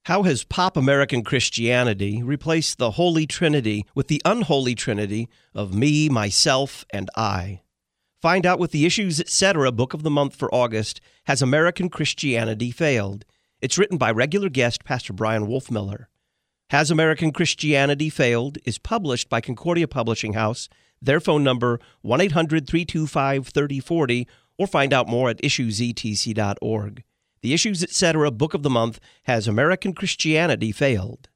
How has pop American Christianity replaced the Holy Trinity with the unholy Trinity of me, myself, and I? Find out with the Issues Etc. Book of the Month for August, Has American Christianity Failed? It's written by regular guest Pastor Brian Wolfmiller. Has American Christianity Failed? Is published by Concordia Publishing House. Their phone number, 1-800-325-3040, or find out more at issuesetc.org. The Issues Etc. Book of the Month, Has American Christianity Failed?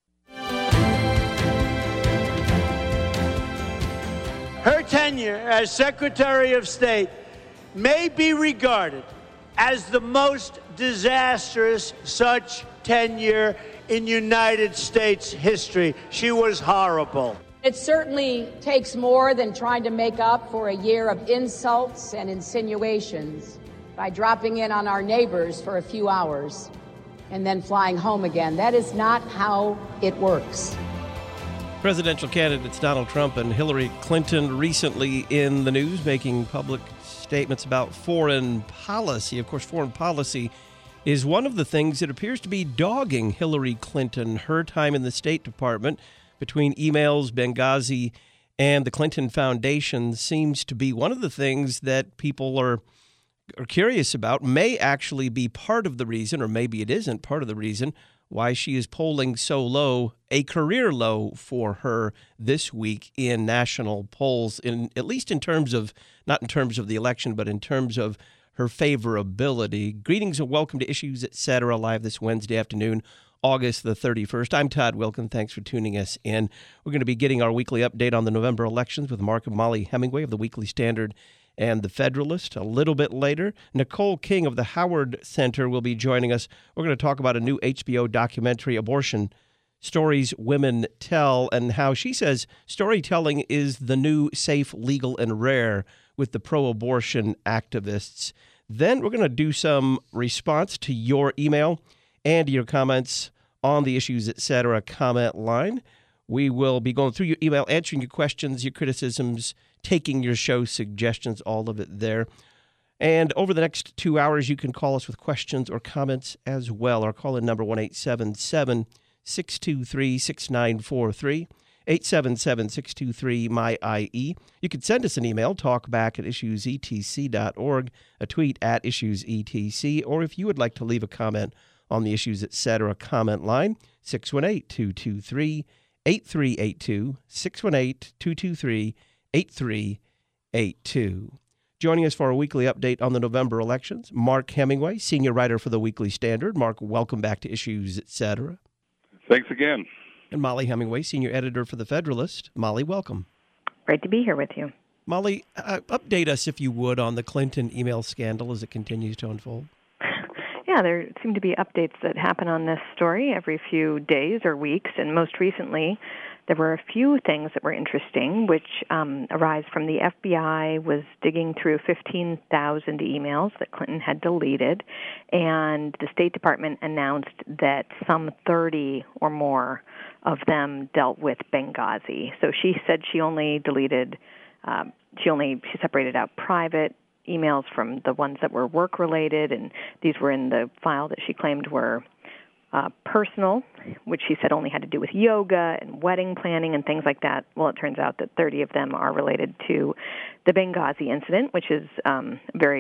Her tenure as Secretary of State may be regarded as the most disastrous such tenure in United States history. She was horrible. It certainly takes more than trying to make up for a year of insults and insinuations by dropping in on our neighbors for a few hours and then flying home again. That is not how it works. Presidential candidates Donald Trump and Hillary Clinton recently in the news making public statements about foreign policy. Of course, foreign policy is one of the things that appears to be dogging Hillary Clinton. Her time in the State Department between emails, Benghazi, and the Clinton Foundation seems to be one of the things that people are curious about, may actually be part of the reason, or maybe it isn't part of the reason, why she is polling so low, a career low for her this week in national polls, in at least in terms of, not in terms of the election, but in terms of her favorability. Greetings and welcome to Issues Etc. live this Wednesday afternoon, August the 31st. I'm Todd Wilkin. Thanks for tuning us in. We're going to be getting our weekly update on the November elections with Mark and Molly Hemingway of the Weekly Standard and The Federalist a little bit later. Nicole King of the Howard Center will be joining us. We're going to talk about a new HBO documentary, Abortion Stories Women Tell, and how she says storytelling is the new safe, legal, and rare with the pro-abortion activists. Then we're going to do some response to your email and your comments on the Issues Etc. comment line. We will be going through your email, answering your questions, your criticisms, taking your show suggestions, all of it there. And over the next 2 hours, you can call us with questions or comments as well. Our call-in number, 1-877-623-6943, 877-623-MY-IE. You can send us an email, talkback@issuesetc.org, a tweet at issuesetc, or if you would like to leave a comment on the Issues Etc. comment line, 618-223-8382, 618-223-8382. Joining us for a weekly update on the November elections, Mark Hemingway, senior writer for the Weekly Standard. Mark, welcome back to Issues Etc. Thanks again. And Molly Hemingway, senior editor for The Federalist. Molly, welcome. Great to be here with you. Molly, update us, if you would, on the Clinton email scandal as it continues to unfold. Yeah, there seem to be updates that happen on this story every few days or weeks, and most recently there were a few things that were interesting, which arise from the FBI was digging through 15,000 emails that Clinton had deleted, and the State Department announced that some 30 or more of them dealt with Benghazi. So she said she only deleted, she separated out private emails from the ones that were work-related, and these were in the file that she claimed were personal, which she said only had to do with yoga and wedding planning and things like that. Well, it turns out that 30 of them are related to the Benghazi incident, which is a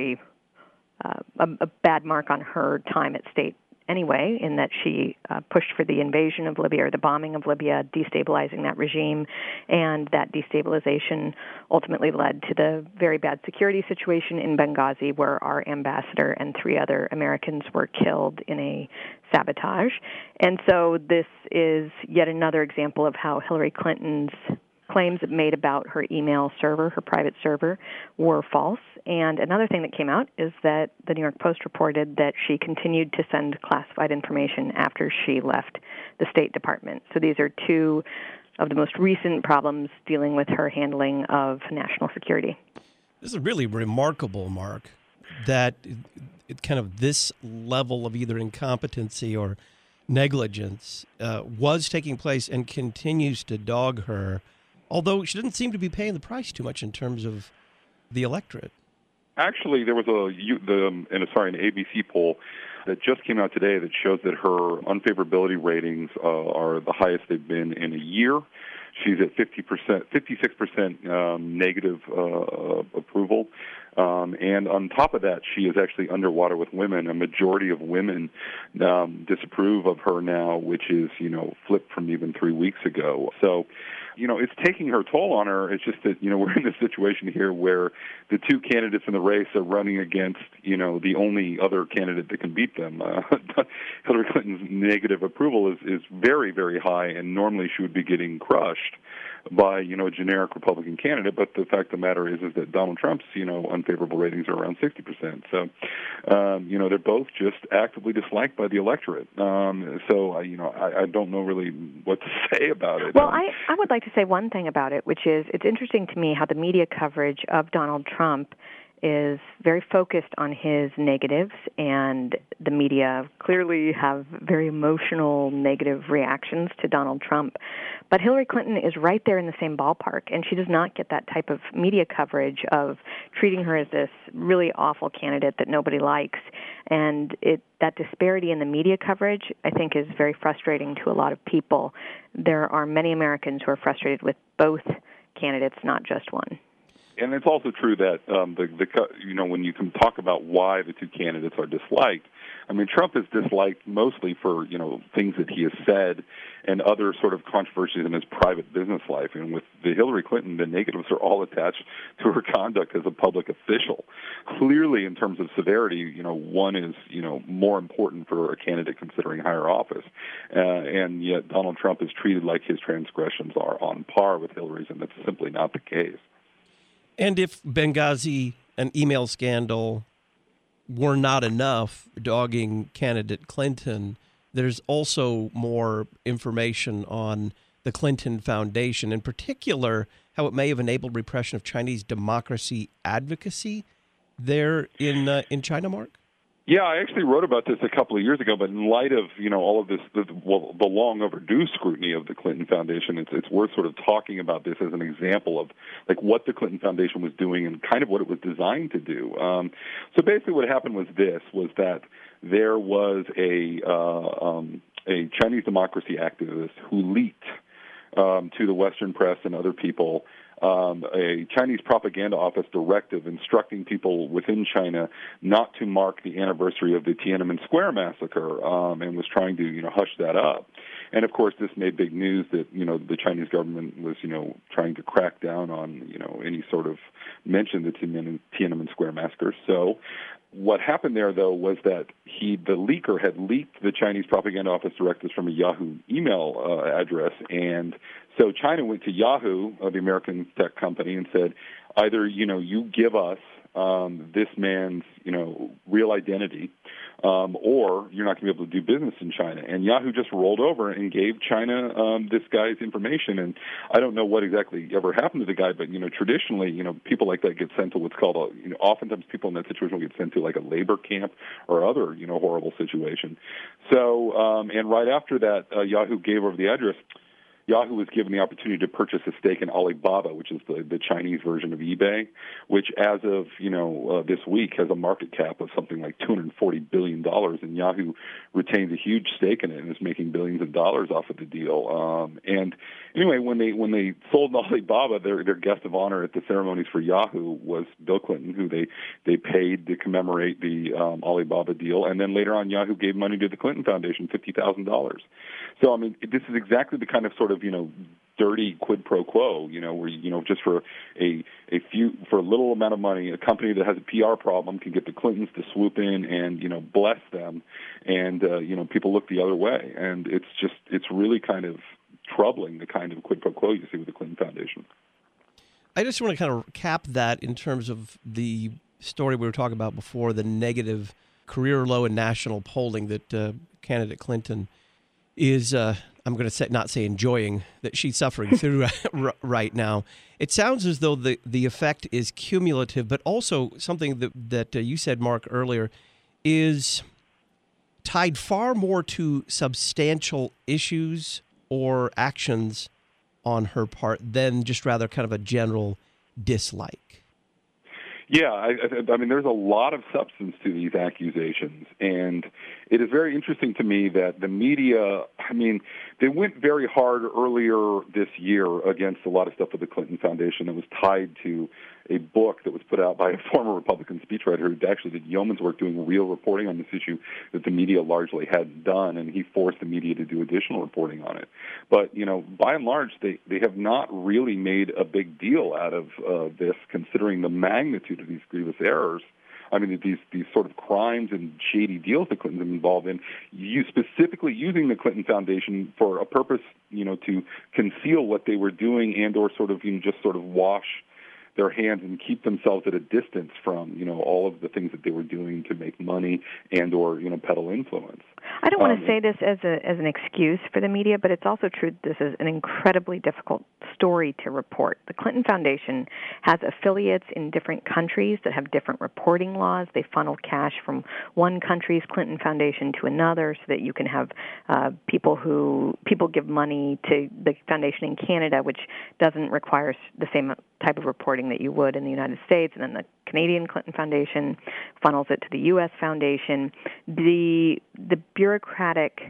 bad mark on her time at state anyway, in that she pushed for the invasion of Libya, or the bombing of Libya, destabilizing that regime, and that destabilization ultimately led to the very bad security situation in Benghazi, where our ambassador and 3 other Americans were killed in a sabotage. And so this is yet another example of how Hillary Clinton's claims made about her email server, her private server, were false. And another thing that came out is that the New York Post reported that she continued to send classified information after she left the State Department. So these are 2 of the most recent problems dealing with her handling of national security. This is really remarkable, Mark, that it kind of this level of either incompetency or negligence was taking place and continues to dog her, although she doesn't seem to be paying the price too much in terms of the electorate. Actually, there was an ABC poll that just came out today that shows that her unfavorability ratings are the highest they've been in a year. She's at 56% negative approval. And on top of that, she is actually underwater with women. A majority of women disapprove of her now, which is, flipped from even 3 weeks ago. So, it's taking her toll on her. It's just that, we're in this situation here where the two candidates in the race are running against, the only other candidate that can beat them. Hillary Clinton's negative approval is very, very high, and normally she would be getting crushed by, a generic Republican candidate. But the fact of the matter is that Donald Trump's, unfavorable ratings are around 60%. So, they're both just actively disliked by the electorate. I don't know really what to say about it. Well, I would like to say one thing about it, which is it's interesting to me how the media coverage of Donald Trump is very focused on his negatives, and the media clearly have very emotional, negative reactions to Donald Trump. But Hillary Clinton is right there in the same ballpark, and she does not get that type of media coverage of treating her as this really awful candidate that nobody likes. And that disparity in the media coverage, I think, is very frustrating to a lot of people. There are many Americans who are frustrated with both candidates, not just one. And it's also true that when you can talk about why the two candidates are disliked, I mean, Trump is disliked mostly for things that he has said and other sort of controversies in his private business life. And with the Hillary Clinton, the negatives are all attached to her conduct as a public official. Clearly, in terms of severity, one is more important for a candidate considering higher office, and yet Donald Trump is treated like his transgressions are on par with Hillary's, and that's simply not the case. And if Benghazi, an email scandal, were not enough dogging candidate Clinton, there's also more information on the Clinton Foundation, in particular, how it may have enabled repression of Chinese democracy advocacy there in China, Mark? Yeah, I actually wrote about this a couple of years ago, but in light of, all of this, the long overdue scrutiny of the Clinton Foundation, it's worth sort of talking about this as an example of like what the Clinton Foundation was doing and kind of what it was designed to do. So basically what happened was that there was a Chinese democracy activist who leaked to the Western press and other people a Chinese propaganda office directive instructing people within China not to mark the anniversary of the Tiananmen Square massacre, and was trying to, hush that up. And of course, this made big news that, the Chinese government was, trying to crack down on, any sort of mention of the Tiananmen Square massacre. So what happened there, though, was that the leaker had leaked the Chinese propaganda office directives from a Yahoo email address, and so China went to Yahoo, the American tech company, and said, either, you give us this man's, real identity, or you're not going to be able to do business in China. And Yahoo just rolled over and gave China this guy's information. And I don't know what exactly ever happened to the guy, but, traditionally, people like that get sent to what's called oftentimes people in that situation will get sent to like a labor camp or other, horrible situation. So, and right after that, Yahoo gave over the address. Yahoo was given the opportunity to purchase a stake in Alibaba, which is the Chinese version of eBay, which as of, this week has a market cap of something like $240 billion, and Yahoo retains a huge stake in it and is making billions of dollars off of the deal. And anyway, when they sold Alibaba, their guest of honor at the ceremonies for Yahoo was Bill Clinton, who they paid to commemorate the Alibaba deal, and then later on Yahoo gave money to the Clinton Foundation, $50,000. So, I mean, this is exactly the kind of sort of, dirty quid pro quo, where, just for for a little amount of money, a company that has a PR problem can get the Clintons to swoop in and, bless them. And, people look the other way. And it's really kind of troubling, the kind of quid pro quo you see with the Clinton Foundation. I just want to kind of cap that in terms of the story we were talking about before, the negative career low in national polling that candidate Clinton is, I'm going to not say enjoying, that she's suffering through right now. It sounds as though the effect is cumulative, but also something that you said, Mark, earlier, is tied far more to substantial issues or actions on her part than just rather kind of a general dislike. Yeah, I mean, there's a lot of substance to these accusations, and it is very interesting to me that the media, I mean, they went very hard earlier this year against a lot of stuff with the Clinton Foundation that was tied to a book that was put out by a former Republican speechwriter who actually did yeoman's work doing real reporting on this issue that the media largely hadn't done, and he forced the media to do additional reporting on it. But, by and large, they have not really made a big deal out of this, considering the magnitude of these grievous errors. I mean, these sort of crimes and shady deals that Clinton's been involved in, specifically using the Clinton Foundation for a purpose, to conceal what they were doing and or sort of, just sort of wash their hands and keep themselves at a distance from, all of the things that they were doing to make money and or, peddle influence. I don't want to say this as an excuse for the media, but it's also true that this is an incredibly difficult story to report. The Clinton Foundation has affiliates in different countries that have different reporting laws. They funnel cash from one country's Clinton Foundation to another so that you can have people give money to the foundation in Canada, which doesn't require the same type of reporting that you would in the United States, and then the Canadian Clinton Foundation funnels it to the U.S. Foundation. The bureaucratic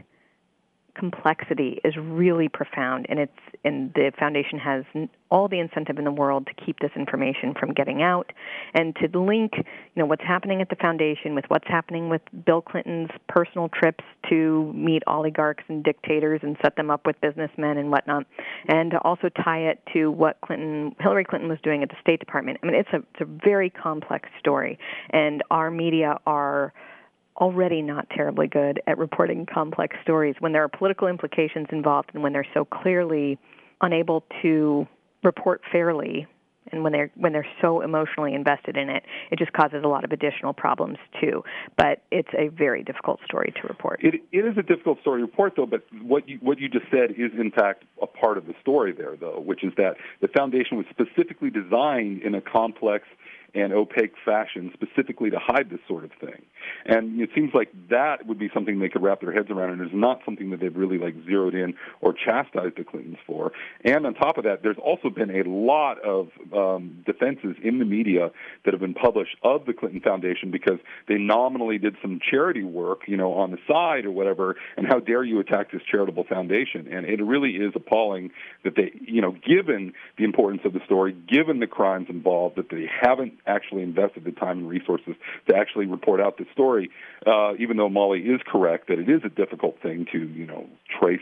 complexity is really profound, and the foundation has all the incentive in the world to keep this information from getting out, and to link, what's happening at the foundation with what's happening with Bill Clinton's personal trips to meet oligarchs and dictators and set them up with businessmen and whatnot, and to also tie it to what Hillary Clinton was doing at the State Department. I mean, it's a very complex story, and our media are already not terribly good at reporting complex stories when there are political implications involved and when they're so clearly unable to report fairly, and when they're so emotionally invested in it, it just causes a lot of additional problems too. But it's a very difficult story to report. It is a difficult story to report, though, but what you just said is, in fact, a part of the story there, though, which is that the foundation was specifically designed in a complex and opaque fashion specifically to hide this sort of thing. And it seems like that would be something they could wrap their heads around, and it's not something that they've really zeroed in or chastised the Clintons for. And on top of that, there's also been a lot of defenses in the media that have been published of the Clinton Foundation because they nominally did some charity work, on the side or whatever, and how dare you attack this charitable foundation. And it really is appalling that they, given the importance of the story, given the crimes involved, that they haven't actually invested the time and resources to actually report out the story, even though Molly is correct that it is a difficult thing to, trace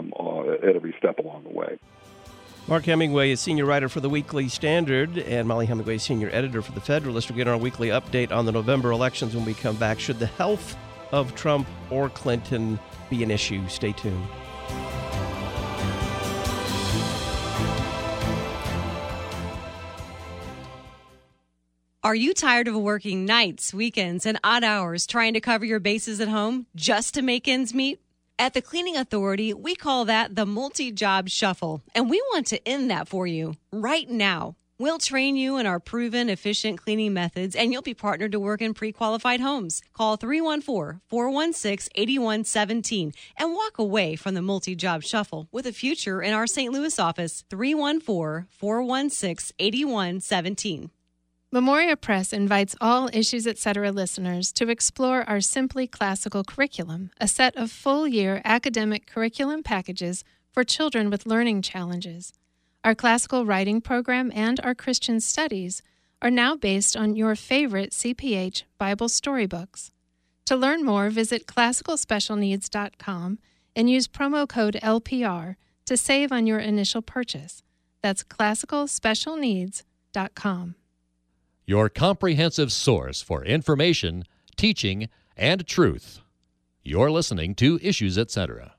at every step along the way. Mark Hemingway is senior writer for the Weekly Standard, and Molly Hemingway is senior editor for the Federalist. We'll get our weekly update on the November elections when we come back. Should the health of Trump or Clinton be an issue? Stay tuned. Are you tired of working nights, weekends, and odd hours trying to cover your bases at home just to make ends meet? At the Cleaning Authority, we call that the multi-job shuffle, and we want to end that for you right now. We'll train you in our proven, efficient cleaning methods, and you'll be partnered to work in pre-qualified homes. Call 314-416-8117 and walk away from the multi-job shuffle with a future in our St. Louis office, 314-416-8117. Memoria Press invites all Issues Etc. listeners to explore our Simply Classical curriculum, a set of full-year academic curriculum packages for children with learning challenges. Our classical writing program and our Christian studies are now based on your favorite CPH Bible storybooks. To learn more, visit classicalspecialneeds.com and use promo code LPR to save on your initial purchase. That's classicalspecialneeds.com. Your comprehensive source for information, teaching, and truth. You're listening to Issues Etc.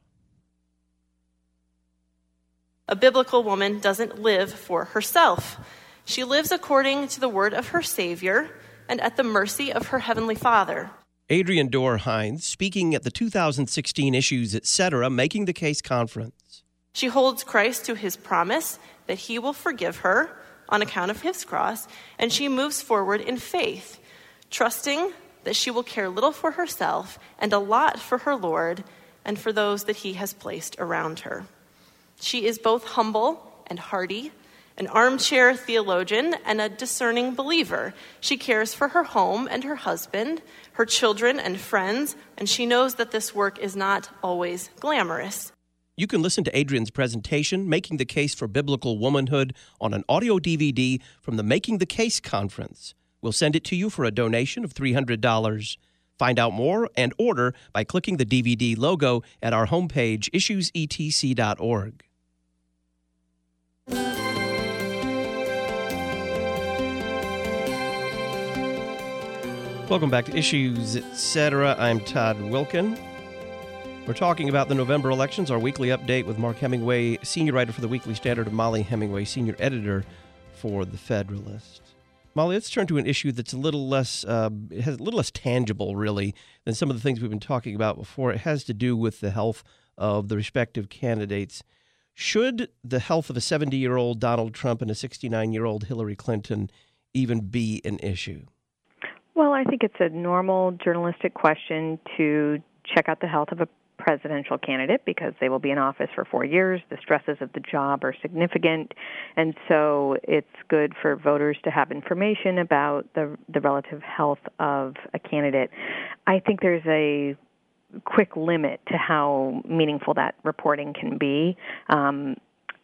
A biblical woman doesn't live for herself. She lives according to the word of her Savior and at the mercy of her Heavenly Father. Adrienne Dorr-Hines speaking at the 2016 Issues Etc. Making the Case Conference. She holds Christ to his promise that he will forgive her on account of his cross, and she moves forward in faith, trusting that she will care little for herself and a lot for her Lord and for those that he has placed around her. She is both humble and hearty, an armchair theologian, and a discerning believer. She cares for her home and her husband, her children and friends, and she knows that this work is not always glamorous. You can listen to Adrian's presentation, Making the Case for Biblical Womanhood, on an audio DVD from the Making the Case conference. We'll send it to you for a donation of $300. Find out more and order by clicking the DVD logo at our homepage, issuesetc.org. Welcome back to Issues, Etc. I'm Todd Wilkin. We're talking about the November elections, our weekly update with Mark Hemingway, senior writer for the Weekly Standard, and Molly Hemingway, senior editor for The Federalist. Molly, let's turn to an issue that's a little less tangible, really, than some of the things we've been talking about before. It has to do with the health of the respective candidates. Should the health of a 70-year-old Donald Trump and a 69-year-old Hillary Clinton even be an issue? Well, I think it's a normal journalistic question to check out the health of a presidential candidate because they will be in office for 4 years. The stresses of the job are significant, and so it's good for voters to have information about the relative health of a candidate. I think there's a quick limit to how meaningful that reporting can be, and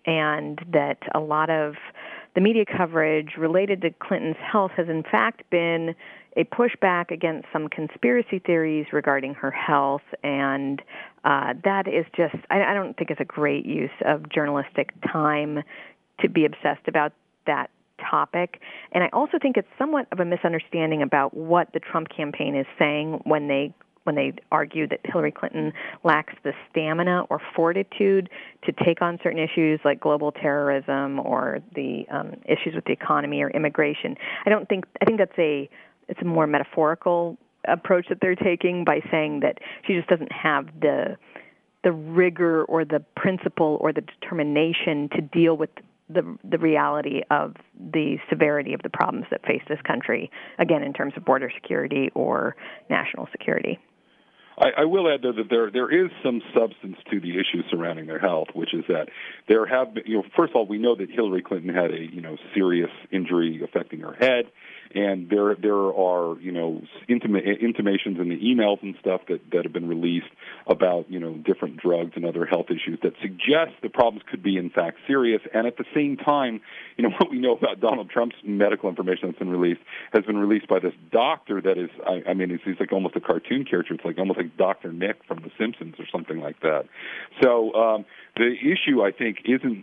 that a lot of the media coverage related to Clinton's health has in fact been a pushback against some conspiracy theories regarding her health, and that is just, I don't think it's a great use of journalistic time to be obsessed about that topic. And I also think it's somewhat of a misunderstanding about what the Trump campaign is saying when they argue that Hillary Clinton lacks the stamina or fortitude to take on certain issues like global terrorism or the issues with the economy or immigration. I think it's a more metaphorical approach that they're taking by saying that she just doesn't have the rigor or the principle or the determination to deal with the reality of the severity of the problems that face this country, again, in terms of border security or national security. I will add, though, that there is some substance to the issues surrounding their health, which is that there have been, first of all, we know that Hillary Clinton had a, serious injury affecting her head, and there are, intimations in the emails and stuff that have been released about, different drugs and other health issues that suggest the problems could be, in fact, serious. And at the same time, what we know about Donald Trump's medical information that's been released has been released by this doctor that is, he's like almost a cartoon character. It's like almost like Dr. Nick from The Simpsons or something like that. So the issue, I think, isn't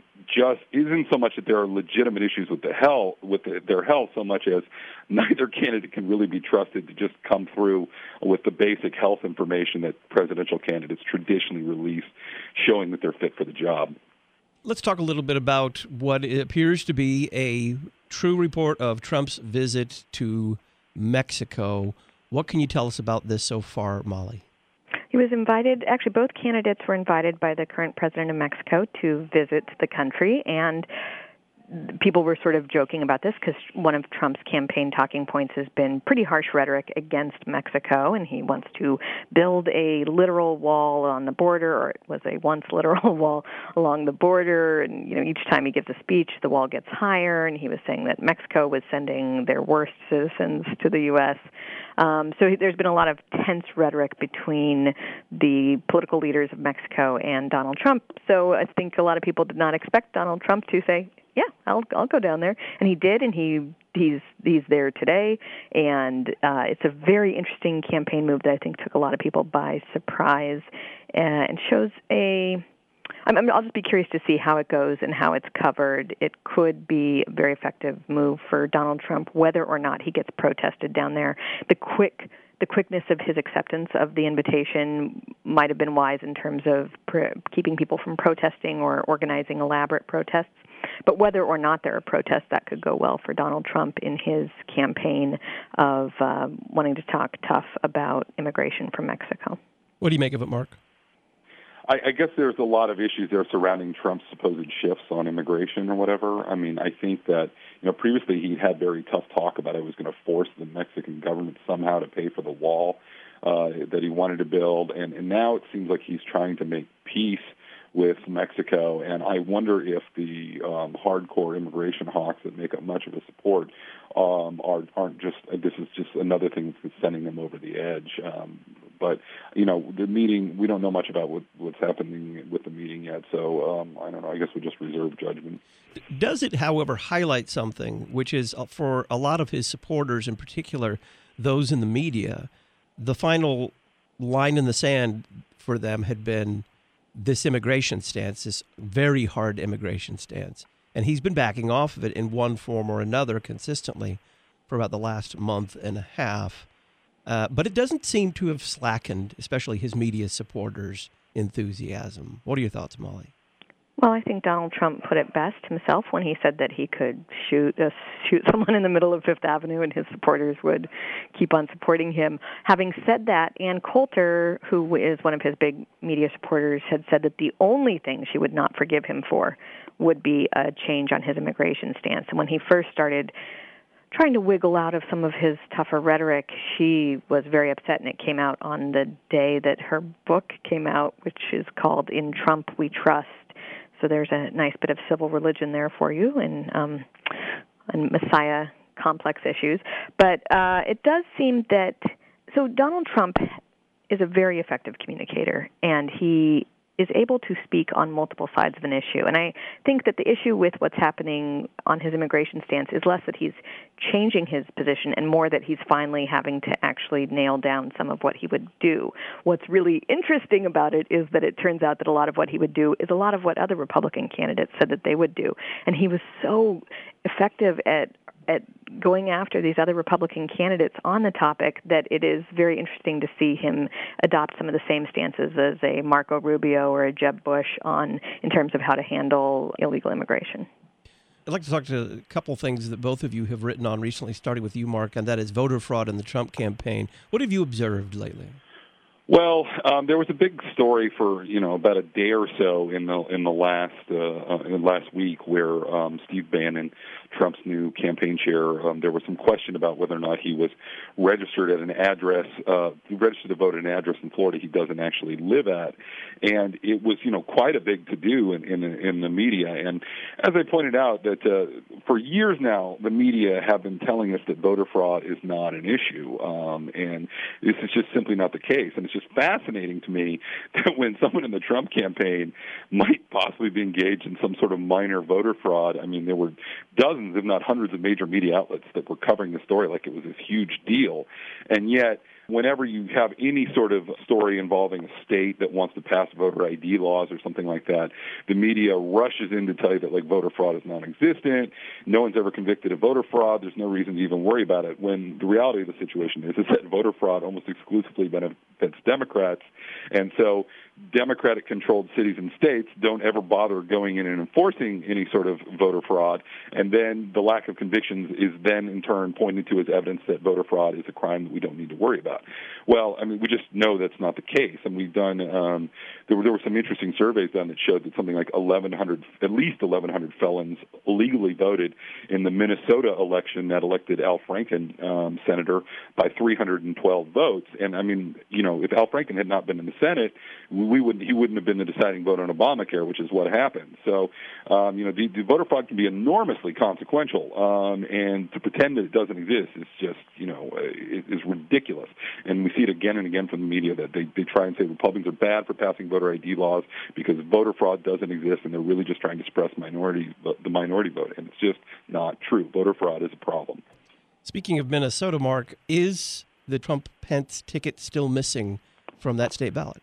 so much that there are legitimate issues with their health, so much as neither candidate can really be trusted to just come through with the basic health information that presidential candidates traditionally release, showing that they're fit for the job. Let's talk a little bit about what appears to be a true report of Trump's visit to Mexico. What can you tell us about this so far, Molly? He was invited, actually both candidates were invited by the current president of Mexico to visit the country, and people were sort of joking about this because one of Trump's campaign talking points has been pretty harsh rhetoric against Mexico, and he wants to build a literal wall on the border, or it was a once literal wall along the border, and each time he gives a speech, the wall gets higher, and he was saying that Mexico was sending their worst citizens to the U.S., so there's been a lot of tense rhetoric between the political leaders of Mexico and Donald Trump. So I think a lot of people did not expect Donald Trump to say, "Yeah, I'll go down there," and he did, and he's there today. And it's a very interesting campaign move that I think took a lot of people by surprise, and shows I'll just be curious to see how it goes and how it's covered. It could be a very effective move for Donald Trump, whether or not he gets protested down there. The quickness of his acceptance of the invitation might have been wise in terms of keeping people from protesting or organizing elaborate protests. But whether or not there are protests, that could go well for Donald Trump in his campaign of wanting to talk tough about immigration from Mexico. What do you make of it, Mark? I guess there's a lot of issues there surrounding Trump's supposed shifts on immigration or whatever. I think that, previously he had very tough talk about it was going to force the Mexican government somehow to pay for the wall that he wanted to build. And now it seems like he's trying to make peace with Mexico, and I wonder if the hardcore immigration hawks that make up much of his support aren't just. This is just another thing that's sending them over the edge. But the meeting, we don't know much about what's happening with the meeting yet. So I don't know. I guess we just reserve judgment. Does it, however, highlight something, which is for a lot of his supporters, in particular those in the media, the final line in the sand for them had been this immigration stance, this very hard immigration stance. And he's been backing off of it in one form or another consistently for about the last month and a half. But it doesn't seem to have slackened, especially his media supporters' enthusiasm. What are your thoughts, Molly? Well, I think Donald Trump put it best himself when he said that he could shoot someone in the middle of Fifth Avenue and his supporters would keep on supporting him. Having said that, Ann Coulter, who is one of his big media supporters, had said that the only thing she would not forgive him for would be a change on his immigration stance. And when he first started trying to wiggle out of some of his tougher rhetoric, she was very upset, and it came out on the day that her book came out, which is called In Trump We Trust. So there's a nice bit of civil religion there for you and Messiah complex issues. But it does seem that, so Donald Trump is a very effective communicator, and he is able to speak on multiple sides of an issue. And I think that the issue with what's happening on his immigration stance is less that he's changing his position and more that he's finally having to actually nail down some of what he would do. What's really interesting about it is that it turns out that a lot of what he would do is a lot of what other Republican candidates said that they would do. And he was so effective at going after these other Republican candidates on the topic that it is very interesting to see him adopt some of the same stances as a Marco Rubio or a Jeb Bush in terms of how to handle illegal immigration. I'd like to talk to a couple things that both of you have written on recently, starting with you, Mark, and that is voter fraud in the Trump campaign. What have you observed lately? Well, there was a big story for about a day or so in the last week where Steve Bannon, Trump's new campaign chair, there was some question about whether or not he was registered at an address, registered to vote at an address in Florida he doesn't actually live at, and it was quite a big to-do in the media. And as I pointed out, that for years now the media have been telling us that voter fraud is not an issue, and this is just simply not the case. And it's just fascinating to me that when someone in the Trump campaign might possibly be engaged in some sort of minor voter fraud, I mean, there were dozens, if not hundreds, of major media outlets that were covering the story like it was this huge deal. And yet, whenever you have any sort of story involving a state that wants to pass voter ID laws or something like that, the media rushes in to tell you that voter fraud is non-existent. No one's ever convicted of voter fraud. There's no reason to even worry about it. When the reality of the situation is that voter fraud almost exclusively benefits Democrats, and so Democratic-controlled cities and states don't ever bother going in and enforcing any sort of voter fraud, and then the lack of convictions is then in turn pointed to as evidence that voter fraud is a crime that we don't need to worry about. Well, I mean, we just know that's not the case, and we've done. There were some interesting surveys done that showed that something like at least 1,100 felons illegally voted in the Minnesota election that elected Al Franken senator by 312 votes. And I mean, if Al Franken had not been in the Senate, he wouldn't have been the deciding vote on Obamacare, which is what happened. So, the voter fraud can be enormously consequential, and to pretend that it doesn't exist is just, it is ridiculous. And we see it again and again from the media that they try and say Republicans are bad for passing voter ID laws because voter fraud doesn't exist, and they're really just trying to suppress the minority vote. And it's just not true. Voter fraud is a problem. Speaking of Minnesota, Mark, is the Trump-Pence ticket still missing from that state ballot?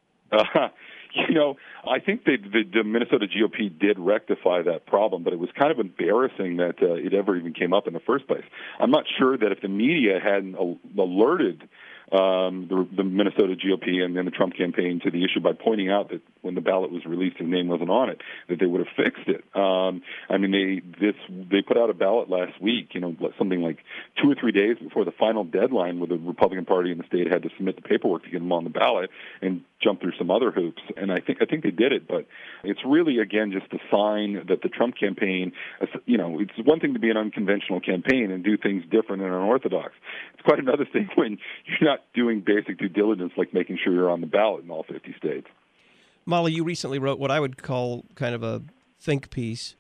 I think the Minnesota GOP did rectify that problem, but it was kind of embarrassing that it ever even came up in the first place. I'm not sure that if the media hadn't alerted the Minnesota GOP and then the Trump campaign to the issue by pointing out that when the ballot was released his name wasn't on it, that they would have fixed it. They put out a ballot last week, something like 2 or 3 days before the final deadline where the Republican Party in the state had to submit the paperwork to get them on the ballot and jump through some other hoops. And I think they did it, but it's really, again, just a sign that the Trump campaign, it's one thing to be an unconventional campaign and do things different and unorthodox. It's quite another thing when you're not doing basic due diligence like making sure you're on the ballot in all 50 states. Molly, you recently wrote what I would call kind of a think piece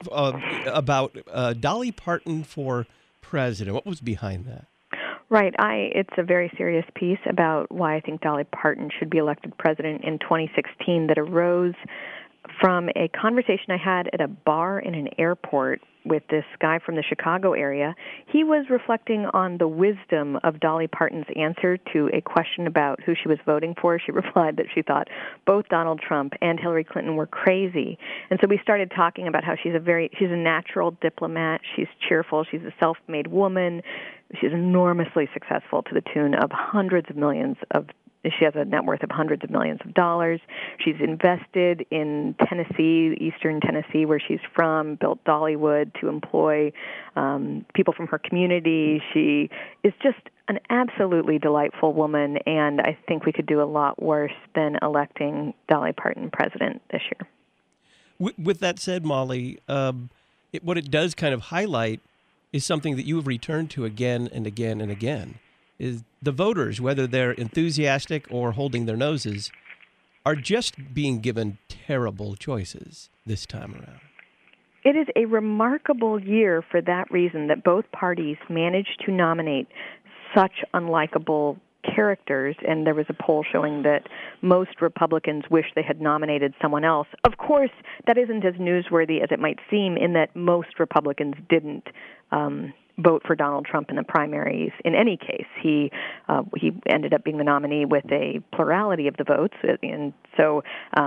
about Dolly Parton for president. What was behind that? Right. It's a very serious piece about why I think Dolly Parton should be elected president in 2016 that arose from a conversation I had at a bar in an airport with this guy from the Chicago area. He was reflecting on the wisdom of Dolly Parton's answer to a question about who she was voting for. She replied that she thought both Donald Trump and Hillary Clinton were crazy. And so we started talking about how she's a natural diplomat. She's cheerful. She's a self-made woman. She's enormously successful to the tune of hundreds of millions of She has a net worth of hundreds of millions of dollars. She's invested in Tennessee, eastern Tennessee, where she's from, built Dollywood to employ people from her community. She is just an absolutely delightful woman, and I think we could do a lot worse than electing Dolly Parton president this year. With that said, Molly, what it does kind of highlight is something that you have returned to again and again and again, is the voters, whether they're enthusiastic or holding their noses, are just being given terrible choices this time around. It is a remarkable year for that reason, that both parties managed to nominate such unlikable characters, and there was a poll showing that most Republicans wish they had nominated someone else. Of course, that isn't as newsworthy as it might seem, in that most Republicans didn't vote for Donald Trump in the primaries. In any case, he ended up being the nominee with a plurality of the votes, and so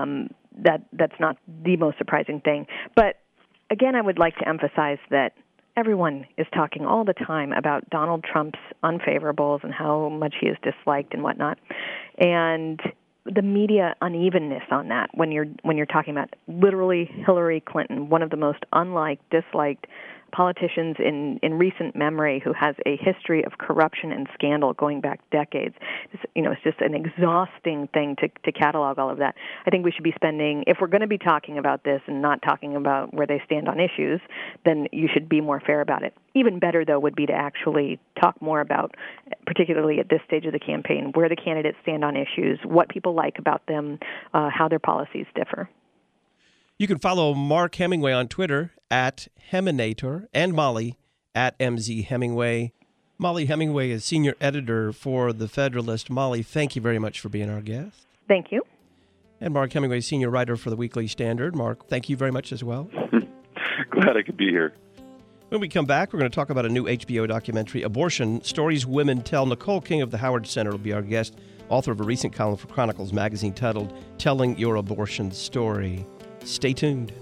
that's not the most surprising thing. But again, I would like to emphasize that everyone is talking all the time about Donald Trump's unfavorables and how much he is disliked and whatnot, and the media unevenness on that when you're talking about literally Hillary Clinton, one of the most unliked, disliked politicians in recent memory, who has a history of corruption and scandal going back decades. It's just an exhausting thing to catalog all of that. I think we should be spending, if we're going to be talking about this and not talking about where they stand on issues, then you should be more fair about it. Even better, though, would be to actually talk more about, particularly at this stage of the campaign, where the candidates stand on issues, what people like about them, how their policies differ. You can follow Mark Hemingway on Twitter at Heminator and Molly at MZ Hemingway. Molly Hemingway is senior editor for The Federalist. Molly, thank you very much for being our guest. Thank you. And Mark Hemingway, senior writer for the Weekly Standard. Mark, thank you very much as well. Glad I could be here. When we come back, we're going to talk about a new HBO documentary, Abortion, Stories Women Tell. Nicole King of the Howard Center will be our guest, author of a recent column for Chronicles magazine titled Telling Your Abortion Story. Stay tuned.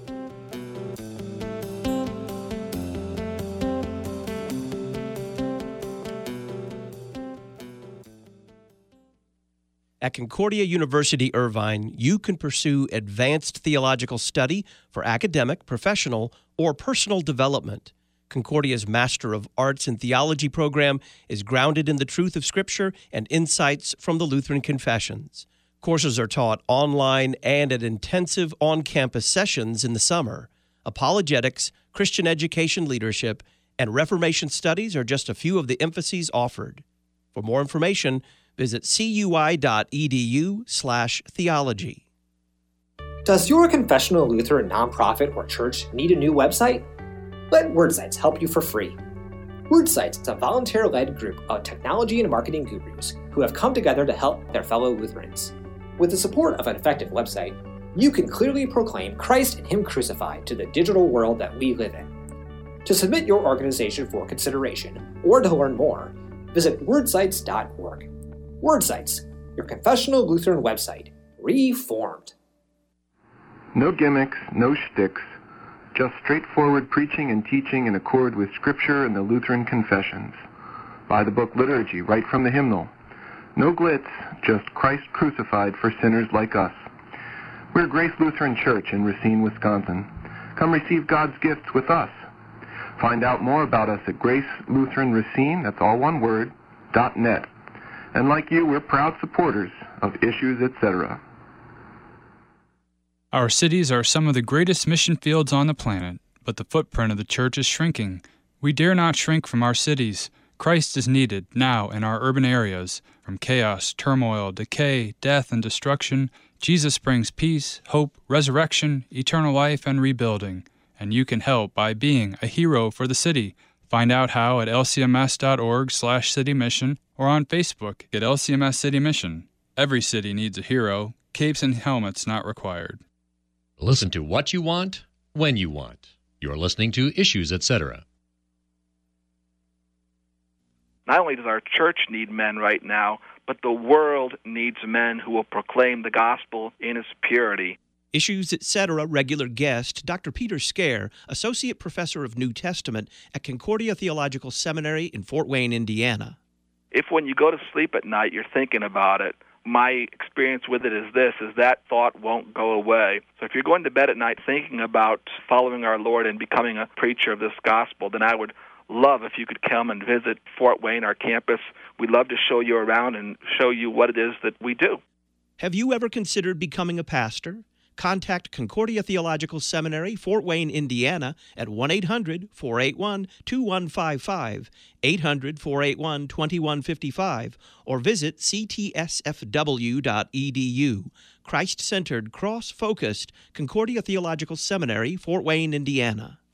At Concordia University Irvine, you can pursue advanced theological study for academic, professional, or personal development. Concordia's Master of Arts in Theology program is grounded in the truth of Scripture and insights from the Lutheran Confessions. Courses are taught online and at intensive on-campus sessions in the summer. Apologetics, Christian education leadership, and Reformation studies are just a few of the emphases offered. For more information, visit cui.edu/theology. Does your confessional Lutheran nonprofit or church need a new website? Let WordSites help you for free. WordSites is a volunteer-led group of technology and marketing gurus who have come together to help their fellow Lutherans. With the support of an effective website, you can clearly proclaim Christ and Him crucified to the digital world that we live in. To submit your organization for consideration or to learn more, visit wordsites.org. WordSites, your confessional Lutheran website, reformed. No gimmicks, no shticks, just straightforward preaching and teaching in accord with Scripture and the Lutheran Confessions. By the book Liturgy, right from the hymnal. No glitz, just Christ crucified for sinners like us. We're Grace Lutheran Church in Racine, Wisconsin. Come receive God's gifts with us. Find out more about us at Grace Lutheran Racine, that's all one word, .net. And like you, we're proud supporters of Issues, etc. Our cities are some of the greatest mission fields on the planet, but the footprint of the church is shrinking. We dare not shrink from our cities. Christ is needed now in our urban areas. From chaos, turmoil, decay, death, and destruction, Jesus brings peace, hope, resurrection, eternal life, and rebuilding. And you can help by being a hero for the city. Find out how at lcms.org/citymission or on Facebook at LCMS City Mission. Every city needs a hero. Capes and helmets not required. Listen to what you want, when you want. You're listening to Issues, Etc. Not only does our church need men right now, but the world needs men who will proclaim the gospel in its purity. Issues, Etc. regular guest, Dr. Peter Scare, Associate Professor of New Testament at Concordia Theological Seminary in Fort Wayne, Indiana. If when you go to sleep at night you're thinking about it, my experience with it is that thought won't go away. So if you're going to bed at night thinking about following our Lord and becoming a preacher of this gospel, then I would love if you could come and visit Fort Wayne, our campus. We'd love to show you around and show you what it is that we do. Have you ever considered becoming a pastor? Contact Concordia Theological Seminary, Fort Wayne, Indiana at 1-800-481-2155, 800-481-2155, or visit ctsfw.edu. Christ-centered, cross-focused Concordia Theological Seminary, Fort Wayne, Indiana.